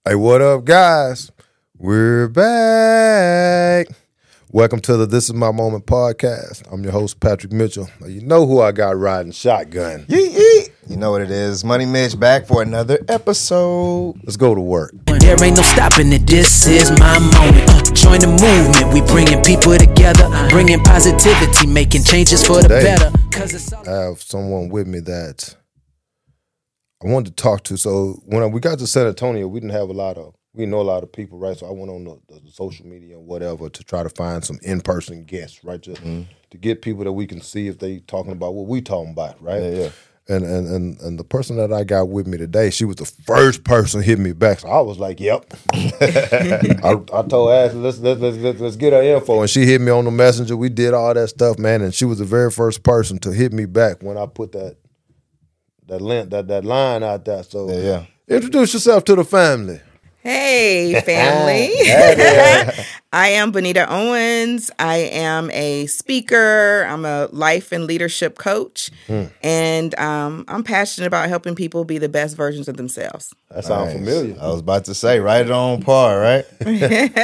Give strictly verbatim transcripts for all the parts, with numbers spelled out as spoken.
Hey, what up, guys? We're back. Welcome to the This Is My Moment podcast. I'm your host, Patrick Mitchell. You know who I got riding shotgun. Yeet, yeet. You know what it is. Money Mitch back for another episode. Let's go to work. There ain't no stopping it. This is my moment. Uh, join the movement. We bringing people together, bringing positivity, making changes for the Today, better. Cause it's all- I have someone with me that I wanted to talk to. So when we got to San Antonio, we didn't have a lot of, we didn't know a lot of people, right? So I went on the, the social media and whatever to try to find some in-person guests, right? Just mm-hmm. to get people that we can see if they talking about what we talking about, right? Yeah, yeah. And, and and and the person that I got with me today, she was the first person hit me back. So I was like, "Yep." I, I told Ashley, let's, let's let's let's let's get her info, and she hit me on the messenger. We did all that stuff, man, and she was the very first person to hit me back when I put that that link, that that line out there. So, yeah, yeah. Introduce yourself to the family. Hey, family. I am Bonita Owens. I am a speaker. I'm a life and leadership coach. Hmm. And um, I'm passionate about helping people be the best versions of themselves. That sounds nice. Familiar. I was about to say, right on par, right? We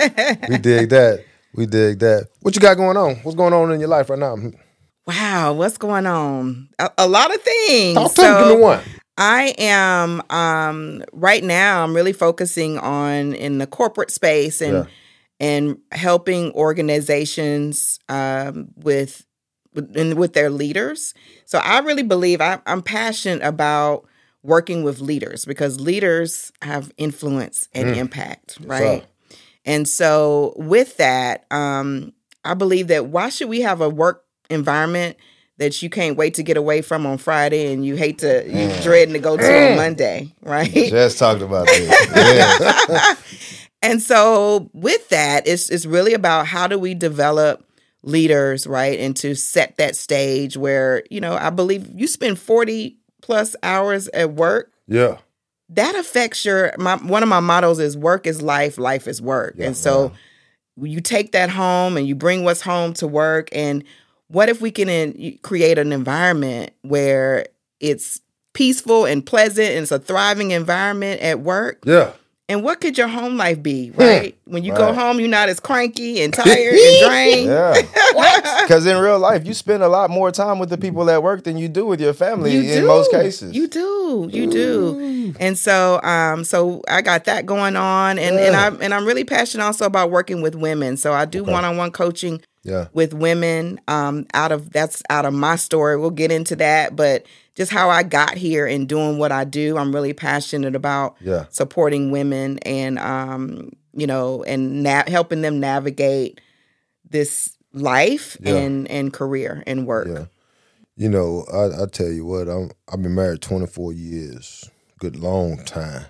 dig that. We dig that. What you got going on? What's going on in your life right now? Wow, what's going on? A, a lot of things. Talk to me, give me one. I am, um, right now, I'm really focusing on in the corporate space and yeah. and helping organizations um, with, with, and with their leaders. So I really believe I, I'm passionate about working with leaders because leaders have influence and mm. impact, right? So. And so with that, um, I believe that why should we have a work environment that you can't wait to get away from on Friday and you hate to, you mm. dreading to go to mm. on Monday, right? Just talked about that. Yes. And so with that, it's, it's really about how do we develop leaders, right? And to set that stage where, you know, I believe you spend forty plus hours at work. Yeah. That affects your, my, one of my mottos is work is life, life is work. Yeah, and so yeah. you take that home and you bring what's home to work. And what if we can in, create an environment where it's peaceful and pleasant and it's a thriving environment at work? Yeah. And what could your home life be, right? When you right. go home, you're not as cranky and tired and drained. Yeah. Because in real life, you spend a lot more time with the people at work than you do with your family you in do. most cases. You do. You do. And so um, so I got that going on. And, yeah. and, I, and I'm really passionate also about working with women. So I do okay. one-on-one coaching yeah. with women um, out of, that's out of my story. We'll get into that. But just how I got here and doing what I do, I'm really passionate about yeah. supporting women and, um, you know, and na- helping them navigate this life yeah. and, and career and work. Yeah. You know, I, I tell you what, I'm, I've been married twenty-four years, good long time.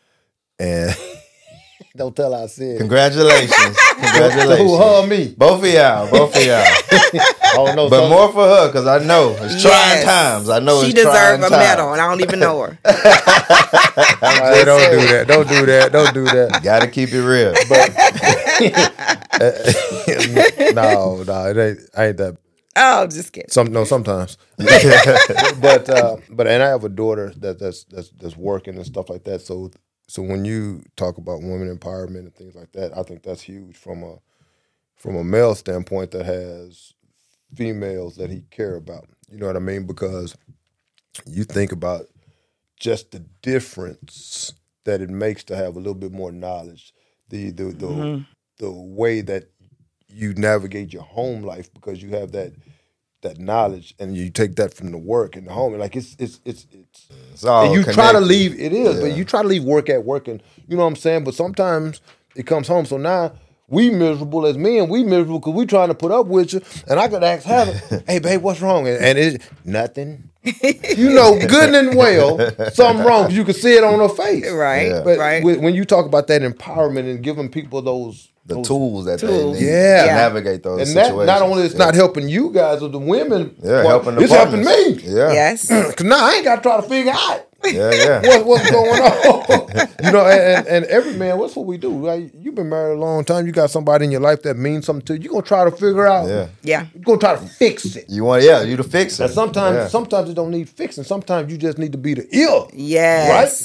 And don't tell I said Congratulations. Congratulations. Who hugged me? Both of y'all. Both of y'all. I don't know. But something. More for her because I know it's trying yes. times. I know she it's trying times. She deserves a medal, and I don't even know her. Hey, don't do that. Don't do that. Don't do that. You gotta keep it real. But no, no, it ain't. I ain't that. Oh, just kidding. Some no, sometimes. but uh, but and I have a daughter that that's that's that's working and stuff like that. So so when you talk about women empowerment and things like that, I think that's huge from a from a male standpoint that has females that he care about. You know what I mean? Because you think about just the difference that it makes to have a little bit more knowledge, the the the, mm-hmm. the way that you navigate your home life because you have that that knowledge and you take that from the work and the home. And like it's it's it's it's, it's all and you connected. try to leave it is, yeah. but you try to leave work at work and you know what I'm saying? But sometimes it comes home. So now we miserable as men, we miserable because we trying to put up with you. And I could ask Hannah, hey babe, what's wrong? And, and it's nothing. You know good and well something wrong because you can see it on her face. Right. Yeah. But right. when you talk about that empowerment and giving people those The those tools that tools. they need Yeah. to navigate those and situations. that not only it's yeah. not helping you guys or the women, yeah, well, helping the it's partners. helping me. Yeah. Yes. Because now I ain't got to try to figure out Yeah, yeah. what, what's going on. You know, and, and every man, what's what we do? Right? You've been married a long time. You got somebody in your life that means something to you. You're going to try to figure out. Yeah. Yeah. You're going to try to fix it. You want, yeah, you to fix it. And sometimes, yeah. sometimes it don't need fixing. Sometimes you just need to be the ear. Yes.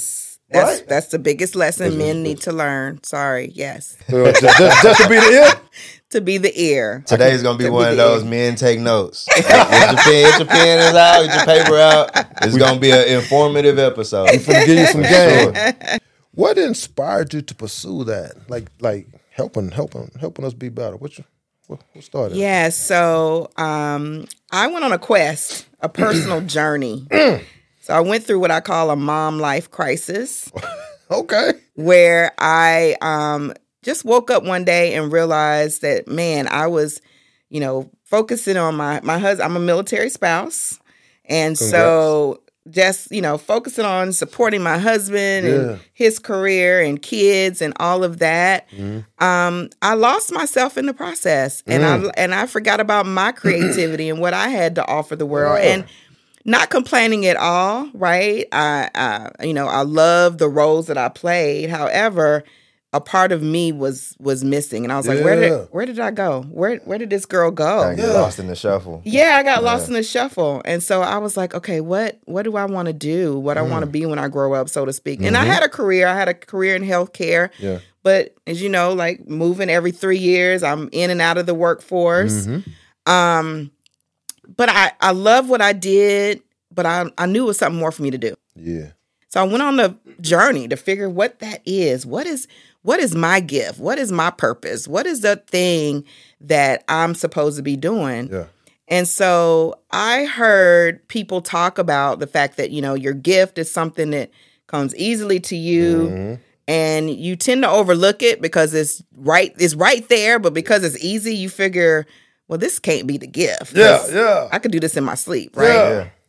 That's Right. that's the biggest lesson men need to learn. Sorry, yes, Uh, just, just, just to be the ear. to be the ear. Today's gonna be To be one of the those ear. men take notes. Get your pen, get your pen is out, get your paper out. It's gonna be an informative episode. I'm finna give you some For game. sure. What inspired you to pursue that? Like, like helping, helping, helping us be better. What you, what, what started? Yeah, so um, I went on a quest, a personal journey. So I went through what I call a mom life crisis, Okay. where I um, just woke up one day and realized that, man, I was, you know, focusing on my my husband. I'm a military spouse, and so just, you know, focusing on supporting my husband Yeah. and his career and kids and all of that. Um, I lost myself in the process, and I and I forgot about my creativity and what I had to offer the world. Yeah. And not complaining at all, right? I, I, you know, I love the roles that I played. However, a part of me was was missing, and I was like, where Yeah. did where did I go? Where where did this girl go? I get Yeah. lost in the shuffle. Yeah, I got lost in the shuffle. And so I was like, okay, what what do I want to do? What I want to be when I grow up, so to speak. And I had a career. I had a career in healthcare. Yeah. But as you know, like moving every three years, I'm in and out of the workforce. Um, but I, I love what I did, but I, I knew it was something more for me to do. Yeah. So I went on the journey to figure what that is. What is what is my gift? What is my purpose? What is the thing that I'm supposed to be doing? Yeah. And so I heard people talk about the fact that, you know, your gift is something that comes easily to you, and you tend to overlook it because it's right it's right there, but because it's easy, you figure, well, this can't be the gift. Yeah. 'cause Yeah. I could do this in my sleep, right? Yeah. Yeah.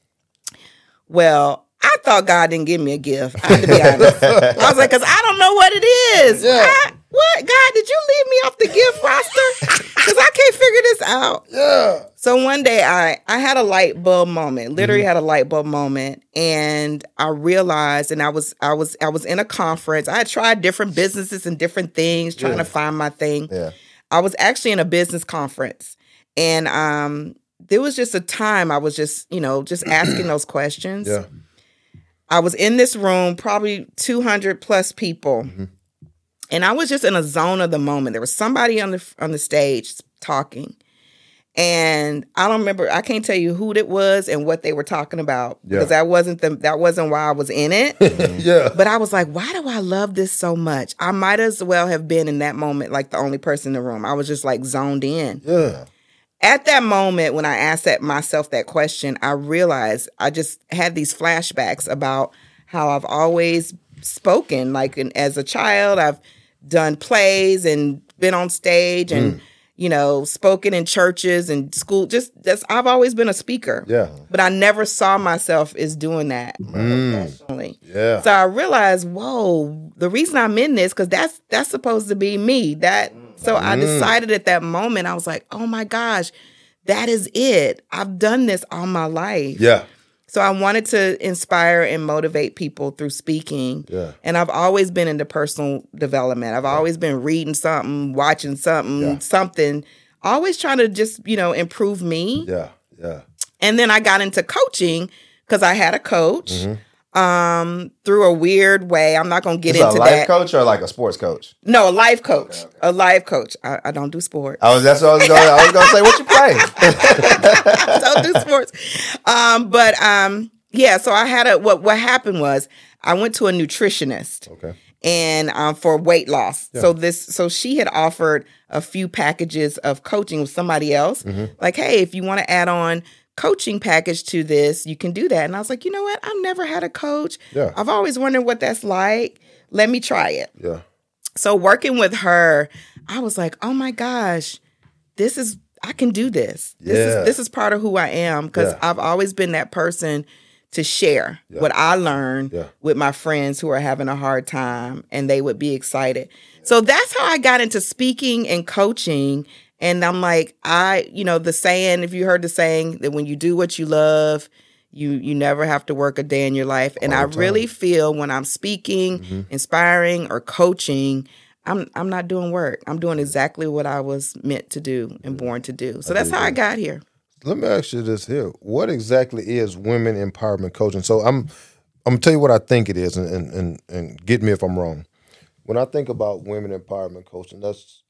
Well, I thought God didn't give me a gift. I had to be honest. I was like, because I don't know what it is. Yeah. I- what? God, did you leave me off the gift roster? Because I can't figure this out. Yeah. So one day I, I had a light bulb moment, literally had a light bulb moment. And I realized, and I was I was I was in a conference. I had tried different businesses and different things, trying Yeah. to find my thing. Yeah. I was actually in a business conference, and um, there was just a time I was just, you know, just asking those questions. Yeah. I was in this room, probably two hundred plus people, and I was just in a zone of the moment. There was somebody on the on the stage talking, and I don't remember. I can't tell you who it was and what they were talking about Yeah. because that wasn't the that wasn't why I was in it. Yeah. But I was like, why do I love this so much? I might as well have been in that moment like the only person in the room. I was just like zoned in. Yeah. At that moment, when I asked that myself that question, I realized I just had these flashbacks about how I've always spoken. Like in, as a child, I've done plays and been on stage and, you know, spoken in churches and school. Just that's I've always been a speaker. Yeah. But I never saw myself as doing that professionally. Yeah. So I realized, whoa, the reason I'm in this, because that's that's supposed to be me. That so I decided at that moment, I was like, oh my gosh, that is it. I've done this all my life. Yeah. So I wanted to inspire and motivate people through speaking. Yeah. And I've always been into personal development. I've always been reading something, watching something, Yeah. something, always trying to just, you know, improve me. Yeah. Yeah. And then I got into coaching because I had a coach um, through a weird way. I'm not going to get Is it a into life that. coach or like a sports coach? No, a life coach. A life coach. I, I don't do sports. I was that's what I was going. I was going to say, what you play? I don't do sports. Um, but um, yeah, so I had a what what happened was I went to a nutritionist. Okay. And um, for weight loss. So this, so she had offered a few packages of coaching with somebody else. Like, hey, if you want to add on coaching package to this, you can do that. And I was like, you know what? I've never had a coach. Yeah. I've always wondered what that's like. Let me try it. Yeah. So working with her, I was like, oh my gosh, this is I can do this. This Yeah. is this is part of who I am because Yeah. I've always been that person to share what I learned Yeah. with my friends who are having a hard time, and they would be excited. So that's how I got into speaking and coaching. And I'm like, I, you know, the saying, if you heard the saying that when you do what you love, you you never have to work a day in your life. And I really feel when I'm speaking, inspiring, or coaching, I'm I'm not doing work. I'm doing exactly what I was meant to do and born to do. So that's how I got here. Let me ask you this here. What exactly is women empowerment coaching? So I'm I'm gonna tell you what I think it is, and and and, and get me if I'm wrong. When I think about women empowerment coaching, that's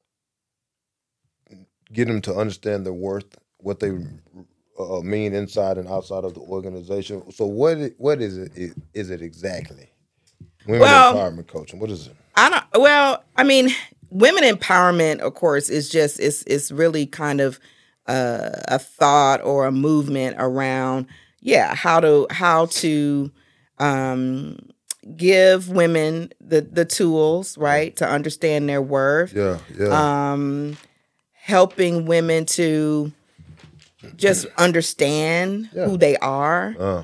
getting them to understand their worth, what they uh, mean inside and outside of the organization. So what it, what is it? Is it exactly? Women Well, empowerment coaching. What is it? I don't. Well, I mean, women empowerment, of course, is just it's it's really kind of uh, a thought or a movement around, yeah, how to how to um, give women the the tools, right, to understand their worth. Yeah, yeah. Um, helping women to just understand Yeah. who they are, Uh,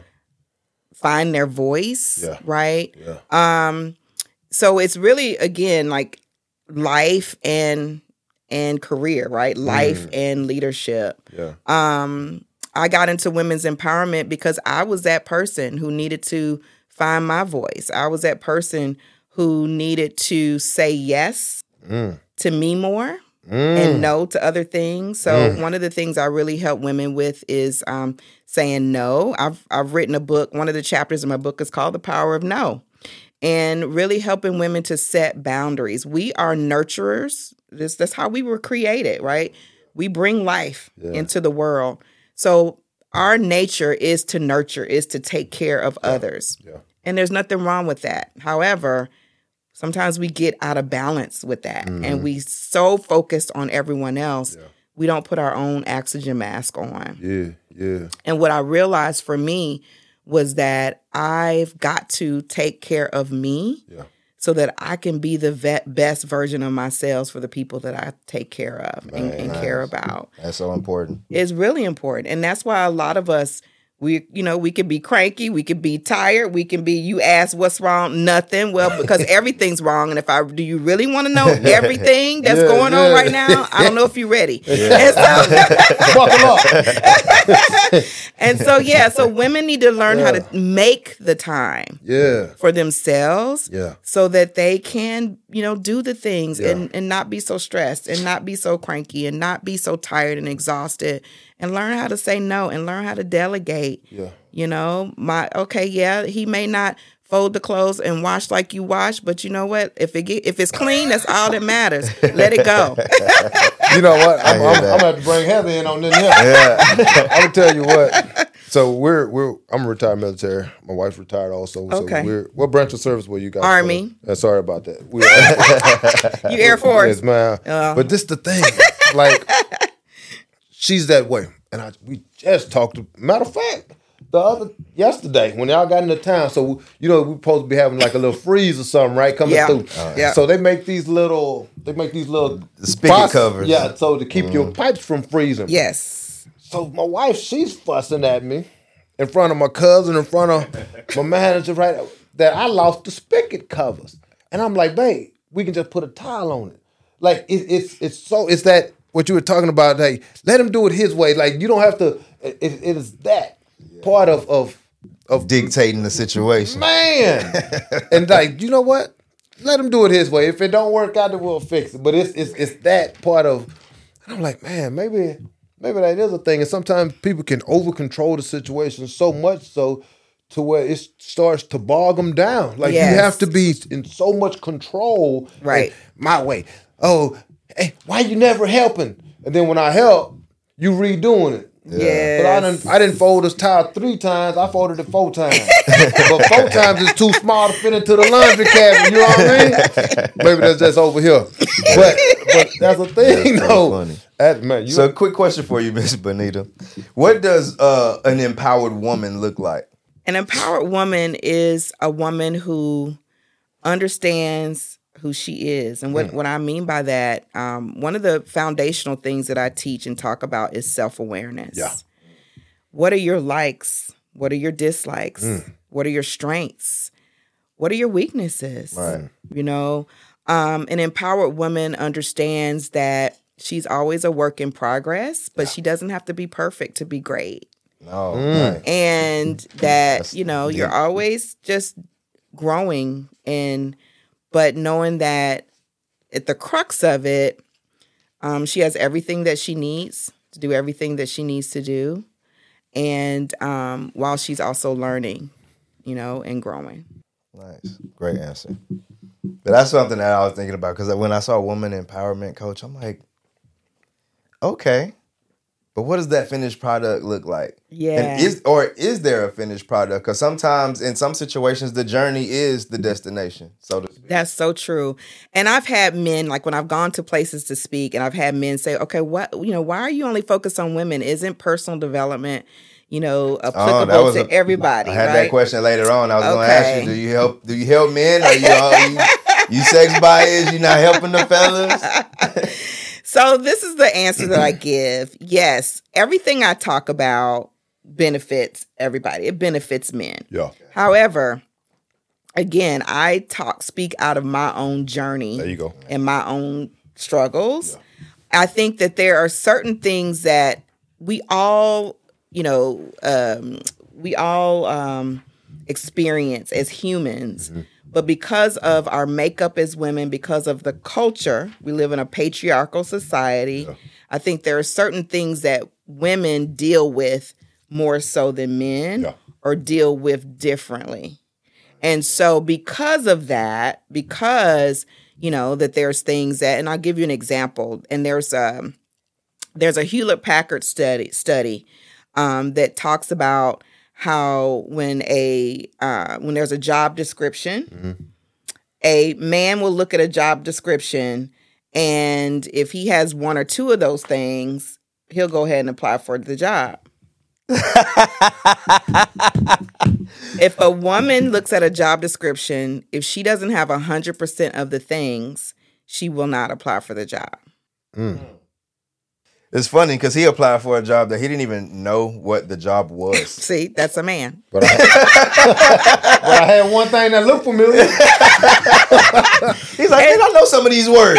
find their voice, Yeah. right? yeah. Um, so it's really again like life and and career, right? Life and leadership. Yeah. Um, I got into women's empowerment because I was that person who needed to find my voice. I was that person who needed to say yes Mm. to me more Mm. and no to other things. So one of the things I really help women with is um, saying no. I've I've written a book. One of the chapters in my book is called The Power of No, and really helping women to set boundaries. We are nurturers. This that's how we were created, right? We bring life Yeah. into the world. So our nature is to nurture, is to take care of others. Yeah. And there's nothing wrong with that. However, sometimes we get out of balance with that, and we so focused on everyone else, we don't put our own oxygen mask on. Yeah. Yeah. And what I realized for me was that I've got to take care of me Yeah. so that I can be the vet, best version of myself for the people that I take care of and, and care about. That's so important. It's really important. And that's why a lot of us, we, you know, we can be cranky, we can be tired, we can be, you ask what's wrong, nothing. Well, because everything's wrong. And if I, do you really want to know everything that's Yeah, going yeah. on right now? I don't know if you're ready. And so, Buckle up. and so, yeah, so women need to learn how to make the time Yeah. for themselves Yeah. so that they can, you know, do the things Yeah. and, and not be so stressed and not be so cranky and not be so tired and exhausted, and learn how to say no and learn how to delegate. Yeah. You know, my, okay, yeah, he may not fold the clothes and wash like you wash, but you know what? If it get, if it's clean, that's all that matters. Let it go. You know what? I'm, hear I'm, I'm that. gonna have to bring Heather in on this. Yeah. I'm gonna tell you what. So we're we're I'm a retired military. My wife's retired also. So Okay. we're what branch of service were you guys? Army. Uh, sorry about that. We were, You Air Force. yes, man. Oh. But this the thing, like she's that way, and I we just talked. To, matter of fact, the other yesterday when y'all got into town, so you know we supposed to be having like a little freeze or something, right? Coming Yeah. through. Yeah. So they make these little, they make these little The spigot box- covers. Yeah, so to keep your pipes from freezing. Yes. So my wife, she's fussing at me in front of my cousin, in front of my manager, right? That I lost the spigot covers, and I'm like, babe, we can just put a towel on it. Like it, it's it's so it's that what you were talking about. Like let him do it his way. Like you don't have to. It, it is that part of of of Dictating the situation. man, and like you know what? Let him do it his way. If it don't work out, then we'll fix it. But it's it's it's that part of. And I'm like, man, maybe. Maybe that is a thing, and sometimes people can over control the situation so much so to where it starts to bog them down. Like Yes. you have to be in so much control, Right. like, my way. Oh, hey, why you never helping? And then when I help, you redoing it. Yes. But I didn't. I didn't fold this towel three times. I folded it four times. But four times is too small to fit into the laundry cabinet. You know what I mean? Maybe that's just over here. But but that's a thing, That's so though. funny. That, man, you So, quick question for you, Miss Bonita. What does uh, an empowered woman look like? An empowered woman is a woman who understands who she is. And what, what I mean by that, um, one of the foundational things that I teach and talk about is self-awareness. Yeah. What are your likes? What are your dislikes? What are your strengths? What are your weaknesses? Right. You know, um, an empowered woman understands that she's always a work in progress, but she doesn't have to be perfect to be great. No. Right. And that, That's you know, deep. you're always just growing, and but knowing that at the crux of it, um, she has everything that she needs to do everything that she needs to do. And um, while she's also learning, you know, and growing. Nice. Great answer. But that's something that I was thinking about because when I saw woman empowerment coach, I'm like, okay, but what does that finished product look like? Yeah. And is or is there a finished product? Because sometimes in some situations the journey is the destination. So to speak. That's so true. And I've had men, like when I've gone to places to speak, and I've had men say, okay, what, you know, why are you only focused on women? Isn't personal development, you know, applicable oh, to a, everybody? I had right? that question later on. I was okay. going to ask you, do you help do you help men? Are you are you, you sex biased? You not helping the fellas? So this is the answer that I give. Yes, everything I talk about benefits everybody. It benefits men. Yeah. However, again, I talk, speak out of my own journey. There you go. And my own struggles. Yeah. I think that there are certain things that we all, you know, um, we all um, experience as humans. Mm-hmm. But because of our makeup as women, because of the culture, we live in a patriarchal society. Yeah. I think there are certain things that women deal with more so than men yeah. or deal with differently. And so because of that, because, you know, that there's things that, and I'll give you an example, and there's a, there's a Hewlett-Packard study, study um, that talks about how when a uh, when there's a job description, mm-hmm. a man will look at a job description, and if he has one or two of those things, he'll go ahead and apply for the job. If a woman looks at a job description, if she doesn't have one hundred percent of the things, she will not apply for the job. Mm. It's funny because he applied for a job that he didn't even know what the job was. See, that's a man. But I, had, but I had one thing that looked familiar. He's like, and, I know some of these words.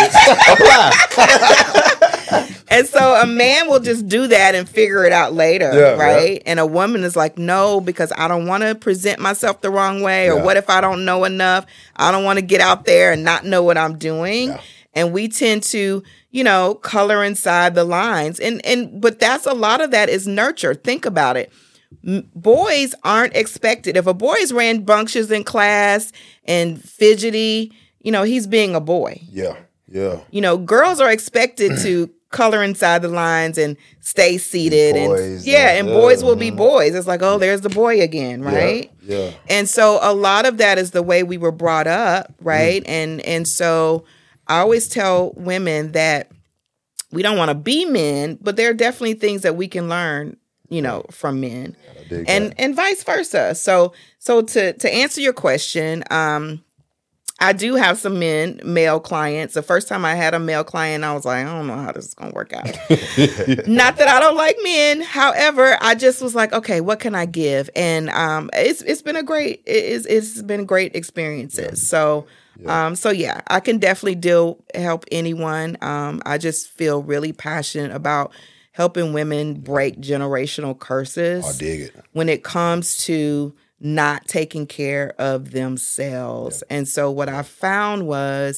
Apply. And so a man will just do that and figure it out later, yeah, right? Yeah. And a woman is like, no, because I don't want to present myself the wrong way. Or yeah. what if I don't know enough? I don't want to get out there and not know what I'm doing. Yeah. And we tend to, you know, color inside the lines. And, and but that's a lot of that is nurture. Think about it. M- boys aren't expected. If a boy is rambunctious in class and fidgety, you know, he's being a boy. Yeah, yeah. You know, girls are expected to color inside the lines and stay seated. Boys, and yeah, and yeah. boys will be boys. It's like, oh, there's the boy again, right? Yeah. yeah. And so a lot of that is the way we were brought up, right? Mm. And and so I always tell women that we don't want to be men, but there are definitely things that we can learn, you know, from men, and that. and vice versa. So, so to to answer your question, um, I do have some men, male clients. The first time I had a male client, I was like, I don't know how this is going to work out. Not that I don't like men. However, I just was like, okay, what can I give? And um, it's it's been a great it's it's been great experiences. Yeah. So. Yeah. Um, so yeah, I can definitely deal, help anyone. Um, I just feel really passionate about helping women break generational curses. I dig it. When it comes to not taking care of themselves. Yeah. And so what I found was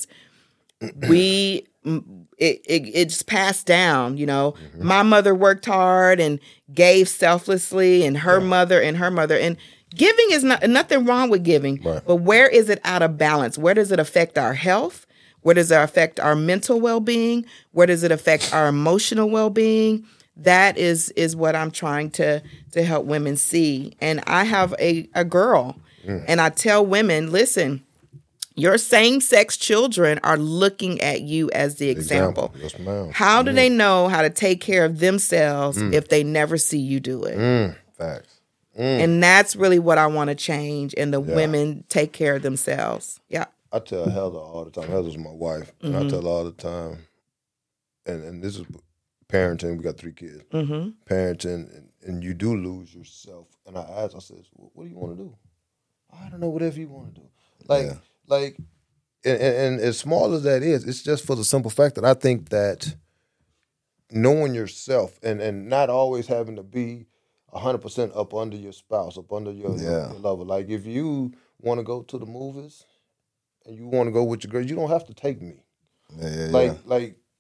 we, it, it it's passed down, you know, mm-hmm. my mother worked hard and gave selflessly, and her yeah. mother and her mother, and giving is not nothing wrong with giving, right. but where is it out of balance? Where does it affect our health? Where does it affect our mental well-being? Where does it affect our emotional well-being? That is is what I'm trying to to help women see. And I have a, a girl, mm. and I tell women, listen, your same-sex children are looking at you as the example. example. Yes, ma'am. How do mm. they know how to take care of themselves mm. if they never see you do it? Mm. Facts. Mm. And that's really what I want to change, and the yeah. women take care of themselves. Yeah. I tell Heather all the time. Heather's my wife. And mm-hmm. I tell her all the time, and, and this is parenting. We got three kids. Mm-hmm. Parenting, and, and you do lose yourself. And I asked, I said, what do you want to do? I don't know, whatever you want to do. Like, yeah. like, and, and, and as small as that is, it's just for the simple fact that I think that knowing yourself and, and not always having to be one hundred percent up under your spouse, up under your, yeah. your lover. Like, if you want to go to the movies and you want to go with your girl, you don't have to take me. Yeah, yeah, like, yeah. like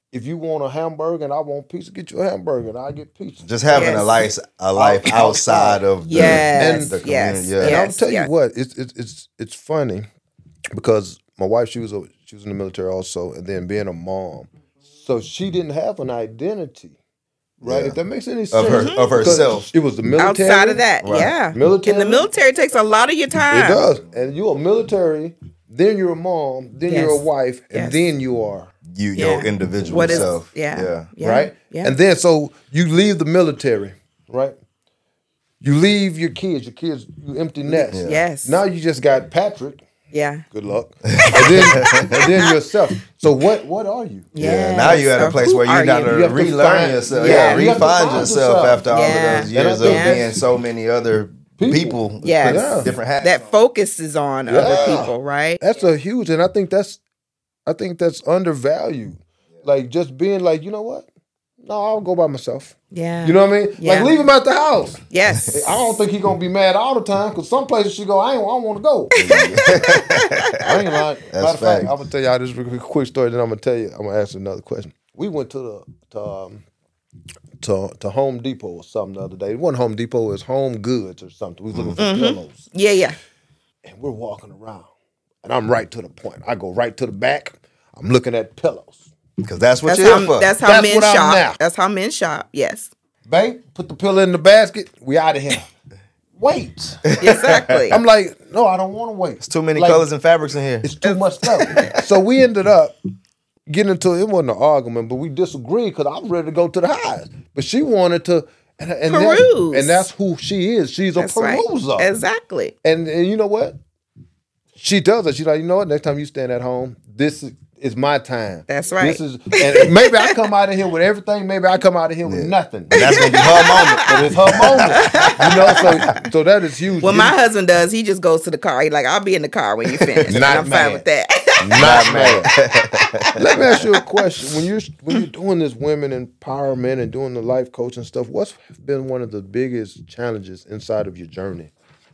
if you want a hamburger and I want pizza, get you a hamburger and I get pizza. Just having Yes. a life, a life Out- outside of the, Yes, the community. yes, Yeah. And yes. I'll tell yes. you what, it's it's it's it's funny because my wife, she was a, she was in the military also, and then being a mom, so she didn't have an identity, right? Yeah. If that makes any sense, Of her- of Because herself. It was the military. Outside of that, Right. yeah. Military. And the military takes a lot of your time. It does, and you're a military, then you're a mom, then you're a Yes. wife, and Yes. then you are. You, Yeah. your individual What is- self. yeah. Yeah. Yeah. Right? Yeah. And then so you leave the military, right? You leave your kids, your kids, you empty nest. Yeah. Yes. Now you just got Patrick. Yeah. Good luck. and, then, and then yourself. So what what are you? Yeah, now you're at a So place who where you are got you? to You have to relearn find- yourself. yeah, Yeah, you have to refine find yourself, yourself. after all Yeah. of those And I years of think being that's- so many other People. people. Yes. put Yeah. different hats. That focuses on other Yeah. people, right? That's a huge, and I think that's I think that's undervalued. Like just being like, you know what? No, I'll go by myself. Yeah. You know what I mean? Yeah. Like leave him at the house. Yes. I don't think he gonna be mad all the time because some places she go, I ain't, I don't want to go. I ain't lying. That's Matter of fact, fact. I'm gonna tell y'all this real quick story. Then I'm gonna tell you. I'm gonna ask you another question. We went to the to um, to, to Home Depot or something the other day. It wasn't Home Depot. It was Home Goods or something. We was looking for pillows, Yeah, yeah. and we're walking around, and I'm right to the point. I go right to the back. I'm looking at pillows. Because that's what That's you're how, here for. that's how That's men what I'm shop. now. That's how men shop. Yes. Bang, put the pillow in the basket. We out of here. Wait. Exactly. I'm like, no, I don't want to wait. It's too many Like, colors and fabrics in here. It's too much stuff. So we ended up getting into it. Wasn't an argument, but we disagreed because I was ready to go to the highs, but she wanted to. And, and that's, Peruse. and that's who she is. She's a That's right. peruser. Exactly. And, and you know what? She tells us, she's like, you know what? Next time you stand at home, this is, is my time. That's right. This is, and maybe I come out of here with everything. Maybe I come out of here with nothing. And that's going to be her moment. But it's her moment. You know, so so that is huge. What You- my husband does, he just goes to the car. He's like, I'll be in the car when you finish. And Not I'm mad. fine with that. Not mad. Let me ask you a question. When you're when you're doing this women empowerment and doing the life coaching stuff, what's been one of the biggest challenges inside of your journey?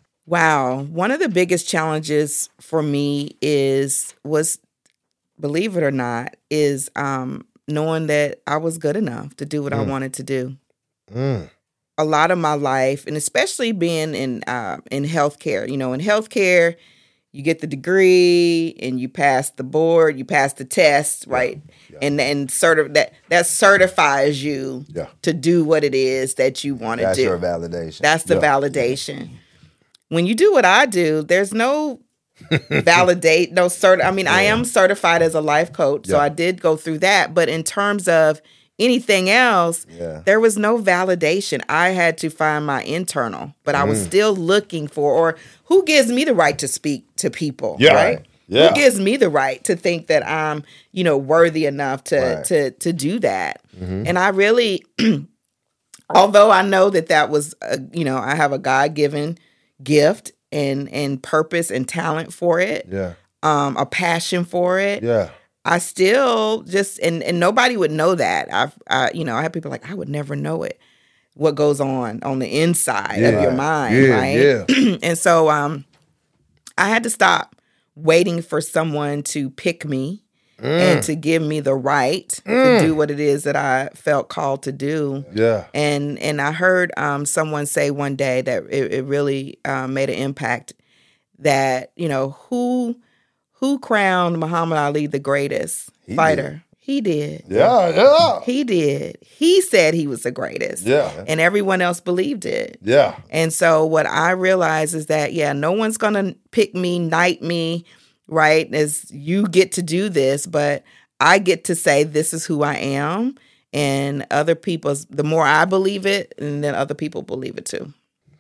Wow. One of the biggest challenges for me is was, believe it or not, is um, knowing that I was good enough to do what I wanted to do. Mm. A lot of my life, and especially being in uh, in healthcare, you know, in healthcare, you get the degree and you pass the board, you pass the test, right? Yeah. And and certi- that that certifies you Yeah. to do what it is that you want to That's do. your validation. That's the Yeah. validation. When you do what I do, there's no validate, no cert. I mean, I am certified as a life coach, so Yeah. I did go through that. But in terms of anything else, Yeah. there was no validation. I had to find my internal, but I was Mm. still looking for, or who gives me the right to speak to people, Yeah. right? Yeah. Who gives me the right to think that I'm, you know, worthy enough to Right. to to do that? Mm-hmm. And I really, although I know that that was, a, you know, I have a God given gift and and purpose and talent for it, Yeah. um, a passion for it. Yeah. I still just and and nobody would know that. I've I you know I have people like I would never know it. What goes on on the inside of Yeah. your mind, Yeah, right? yeah. And so um, I had to stop waiting for someone to pick me and to give me the right to do what it is that I felt called to do. Yeah. And and I heard um, someone say one day that it, it really um, made an impact. That you know who who crowned Muhammad Ali the greatest He fighter? He did. Yeah. Yeah. He did. He said he was the greatest. Yeah. And everyone else believed it. Yeah. And so what I realize is that, yeah, no one's going to pick me, knight me, right, as you get to do this, but I get to say this is who I am. And other people's, the more I believe it, and then other people believe it too.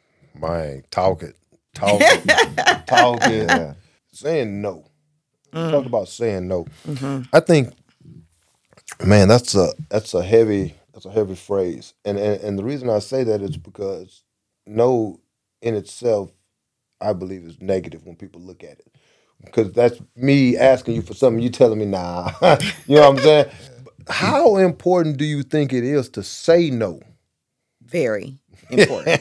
Man, talk it. Talk it. Talk it. Yeah. Saying no. Mm. Talk about saying no. Mm-hmm. I think, man, that's a that's a heavy that's a heavy phrase, and, and and the reason I say that is because no in itself, I believe, is negative when people look at it, because that's me asking you for something, you telling me nah. You know what I'm saying? How important do you think it is to say no? Very important.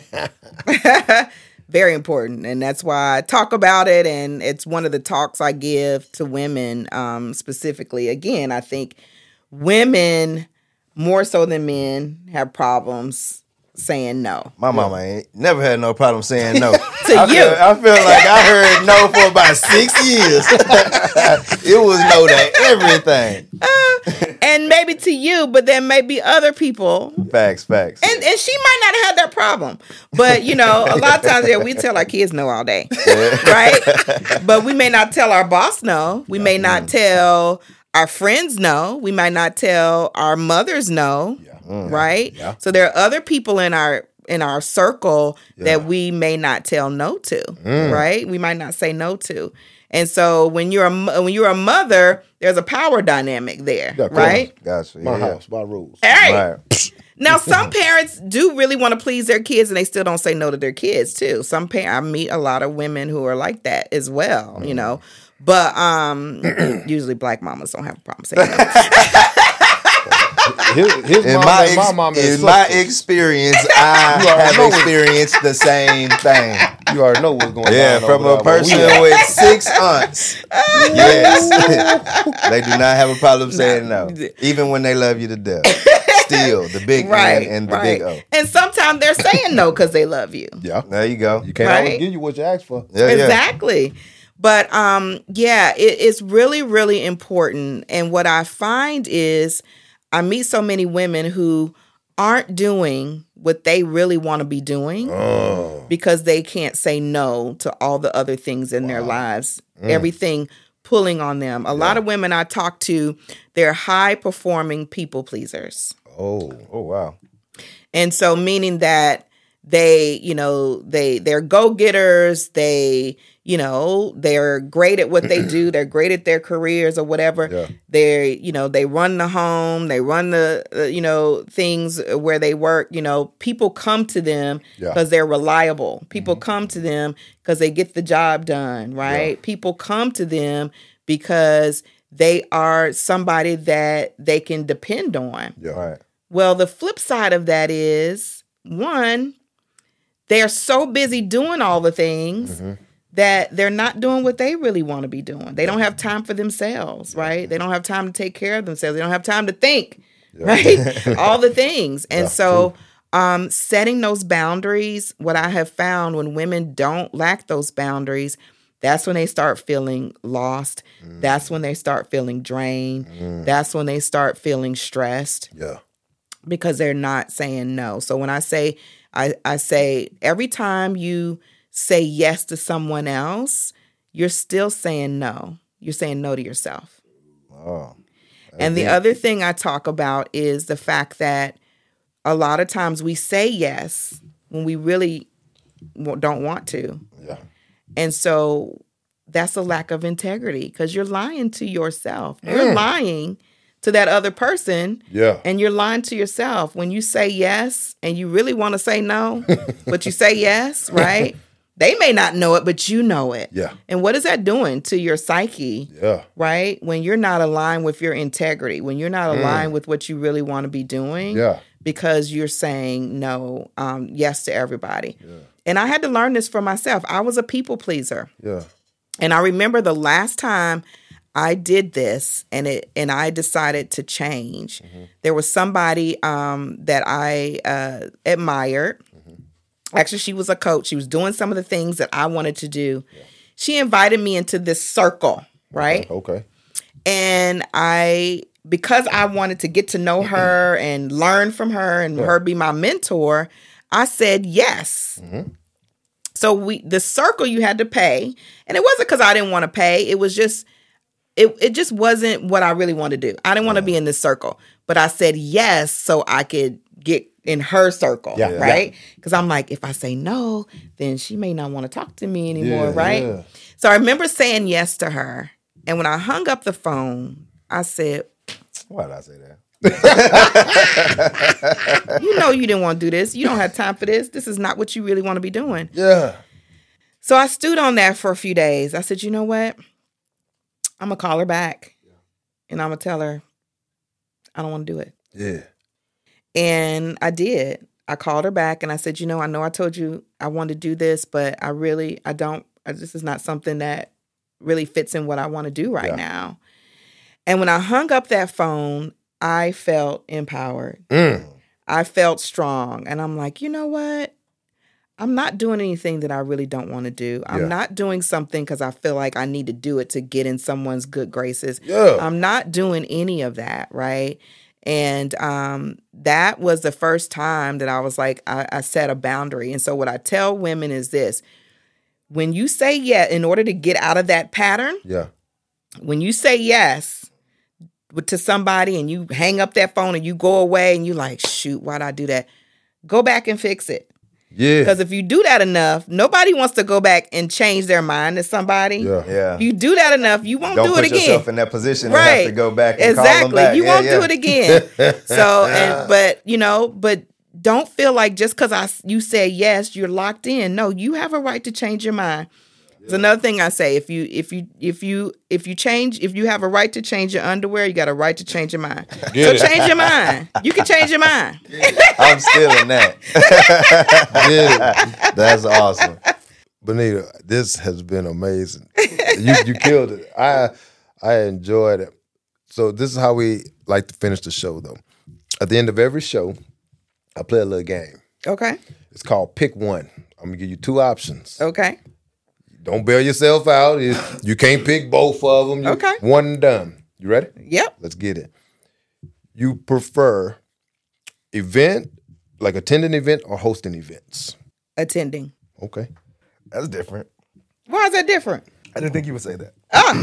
Very important. And that's why I talk about it. And it's one of the talks I give to women um, specifically. Again, I think women more so than men have problems saying no. My mama ain't never had no problem saying no. To I you. Feel, I feel like I heard no for about six years. It was no to everything. Uh, and maybe to you, but there may be other people. Facts, facts. And and she might not have that problem. But, you know, a lot of times yeah, we tell our kids no all day. Yeah. Right? But we may not tell our boss no. We may not tell our friends no. We might not tell our mothers no. Yeah. Mm. Right? Yeah. So there are other people in our in our circle yeah. that we may not tell no to. Mm. Right? We might not say no to. And so when you're a when you're a mother, there's a power dynamic there, yeah, right? Gotcha. My yeah. house, my rules. All right. right. Now, some parents do really want to please their kids, and they still don't say no to their kids too. Some parents, I meet a lot of women who are like that as well, mm. you know. But um, usually, black mamas don't have a problem saying no. His, his in mom my, and my mom ex- in my experience, I have experienced the same thing. You already know what's going yeah, on. Yeah, from a person with six aunts. Yes. They do not have a problem saying no, even when they love you to death. Still, the big right, N and the right. big O. And sometimes they're saying no because they love you. Yeah. There you go. You can't right? always give you what you ask for. Yeah, exactly. Yeah. But um, yeah, it, it's really, really important. And what I find is I meet so many women who aren't doing what they really want to be doing oh. because they can't say no to all the other things in wow. their lives. Mm. Everything pulling on them. A yeah. lot of women I talk to, they're high performing people pleasers. Oh, oh wow. And so meaning that they, you know, they they're go-getters, they you know, they're great at what they do. They're great at their careers or whatever. Yeah. They're, you know, they run the home. They run the, uh, you know, things where they work. You know, people come to them because yeah. they're reliable. People mm-hmm. come to them because they get the job done, right? Yeah. People come to them because they are somebody that they can depend on. Yeah. Right. Well, the flip side of that is, one, they're so busy doing all the things mm-hmm. that they're not doing what they really want to be doing. They don't have time for themselves, right? They don't have time to take care of themselves. They don't have time to think, yeah. right? All the things. And yeah, so um, setting those boundaries, what I have found when women don't lack those boundaries, that's when they start feeling lost. Mm. That's when they start feeling drained. Mm. That's when they start feeling stressed. Yeah. Because they're not saying no. So when I say, I, I say every time you say yes to someone else, you're still saying no. You're saying no to yourself. Oh, and the other thing I talk about is the fact that a lot of times we say yes when we really don't want to. Yeah. And so that's a lack of integrity because you're lying to yourself. You're mm. lying to that other person. Yeah. And you're lying to yourself. When you say yes and you really want to say no, but you say yes, right? They may not know it, but you know it. Yeah. And what is that doing to your psyche? Yeah. Right? When you're not aligned with your integrity, when you're not aligned mm. with what you really want to be doing. Yeah. Because you're saying no, um, yes to everybody. Yeah. And I had to learn this for myself. I was a people pleaser. Yeah. And I remember the last time I did this and it and I decided to change. Mm-hmm. There was somebody um, that I uh, admired. Actually, she was a coach. She was doing some of the things that I wanted to do. Yeah. She invited me into this circle, right? Okay. okay. And I, because I wanted to get to know her and learn from her and yeah. her be my mentor, I said yes. Mm-hmm. So we, the circle you had to pay, and it wasn't because I didn't want to pay. It was just, it it just wasn't what I really wanted to do. I didn't want to be in this circle, but I said yes so I could get in her circle, yeah, right? Because yeah. I'm like, if I say no, then she may not want to talk to me anymore, yeah, right? Yeah. So I remember saying yes to her. And when I hung up the phone, I said, why did I say that? You know you didn't want to do this. You don't have time for this. This is not what you really want to be doing. Yeah. So I stewed on that for a few days. I said, you know what? I'm going to call her back. And I'm going to tell her, I don't want to do it. Yeah. And I did. I called her back and I said, you know, I know I told you I wanted to do this, but I really, I don't, I, this is not something that really fits in what I want to do right yeah. now. And when I hung up that phone, I felt empowered. Mm. I felt strong. And I'm like, you know what? I'm not doing anything that I really don't want to do. I'm Yeah. not doing something because I feel like I need to do it to get in someone's good graces. Yeah. I'm not doing any of that, right? And um, that was the first time that I was like, I, I set a boundary. And so what I tell women is this. When you say yes, in order to get out of that pattern, Yeah. when you say yes to somebody and you hang up that phone and you go away and you like, shoot, why'd I do that? Go back and fix it. Yeah. Because if you do that enough, nobody wants to go back and change their mind to somebody. Yeah. Yeah. If you do that enough, you won't Don't do put it again. yourself in that position and Right. have to go back and exactly. call them back. You Yeah, won't yeah. do it again. So, and but you know, but don't feel like just because I you say yes, you're locked in. No, you have a right to change your mind. It's another thing I say. If you if you if you if you change if you have a right to change your underwear, you got a right to change your mind. Get so it. change your mind. You can change your mind. I'm still in that. Yeah. That's awesome. Benita, this has been amazing. You you killed it. I I enjoyed it. So this is how we like to finish the show, though. At the end of every show, I play a little game. Okay. It's called Pick One. I'm gonna give you two options. Okay. Don't bail yourself out. You you can't pick both of them. You, Okay. One and done. You ready? Yep. Let's get it. You prefer event, like attending event or hosting events? Attending. Okay. That's different. Why is that different? I didn't think you would say that.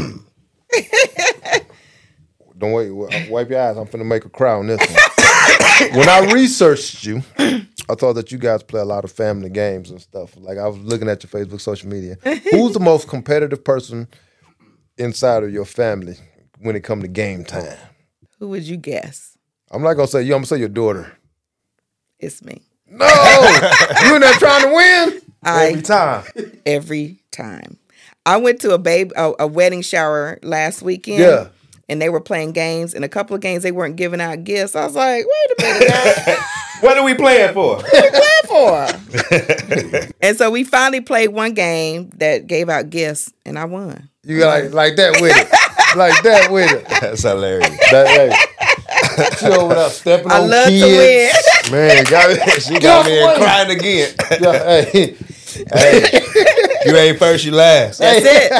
Don't wait. Wipe your eyes. I'm finna make a cry on this one. When I researched you, I thought that you guys play a lot of family games and stuff. Like I was looking at your Facebook, social media. Who's the most competitive person inside of your family when it comes to game time? Who would you guess? I'm not gonna say you. I'm gonna say your daughter. It's me. No, you in there trying to win. I Every time. every time. I went to a babe a, a wedding shower last weekend. Yeah. And they were playing games, and a couple of games they weren't giving out gifts. I was like, wait a minute, guys. What are we playing for? What for? And so we finally played one game that gave out gifts, and I won. You got like, like that with it, like that with it. That's hilarious. That, hey, she over there stepping I on love kids. to win. Man, got, she got me here crying again. Yeah, hey, Hey, you ain't first, you last. That's it.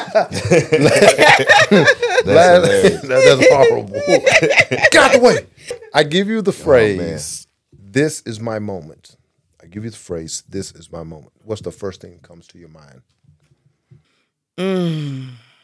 That's last, hilarious. that, that's horrible. Get out the way. I give you the phrase, this is my moment. I give you the phrase, this is my moment. What's the first thing that comes to your mind? Mm.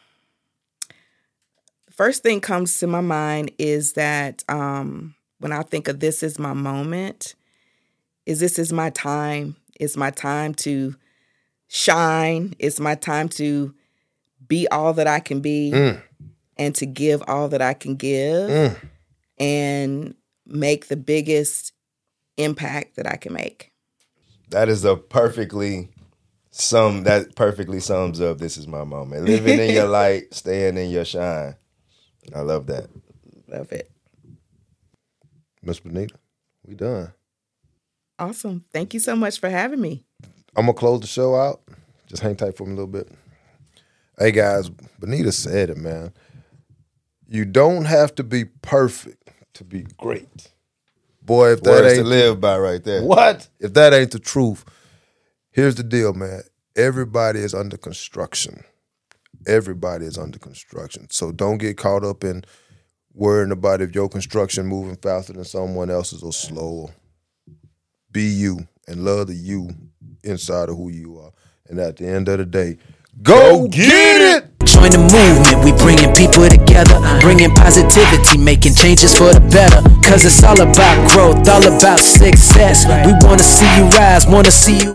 First thing comes to my mind is that um, when I think of this is my moment, is this is my time. It's my time to shine. It's my time to be all that I can be Mm. and to give all that I can give Mm. and make the biggest impact that I can make. That is a perfectly sum that perfectly sums up this is my moment. Living in your light, staying in your shine. I love that. Love it. Miss Benita, we done. Awesome. Thank you so much for having me. I'm going to close the show out. Just hang tight for me a little bit. Hey, guys, Benita said it, man. You don't have to be perfect to be great. Boy, if that Words ain't to live by right there. What? If that ain't the truth, here's the deal, man. Everybody is under construction. Everybody is under construction. So don't get caught up in worrying about if your construction moving faster than someone else's or slower. Be you and love the you inside of who you are. And at the end of the day, go, get it! Join the movement, we bringing people together, bringing positivity, making changes for the better. Cause it's all about growth, all about success. We wanna see you rise, wanna see you